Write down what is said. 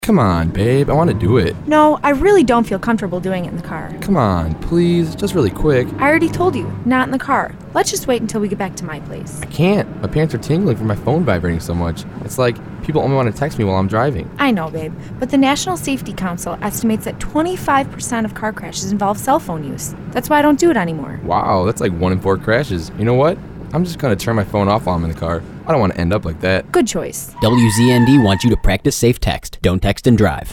Come on, babe. I want to do it. No, I really don't feel comfortable doing it in the car. Come on, please. Just really quick. I already told you, not in the car. Let's just wait until we get back to my place. I can't. My pants are tingling from my phone vibrating so much. It's like people only want to text me while I'm driving. I know, babe, but the National Safety Council estimates that 25% of car crashes involve cell phone use. That's why I don't do it anymore. Wow, that's like 1 in 4 crashes. You know what? I'm just going to turn my phone off while I'm in the car. I don't want to end up like that. Good choice. WZND wants you to practice safe text. Don't text and drive.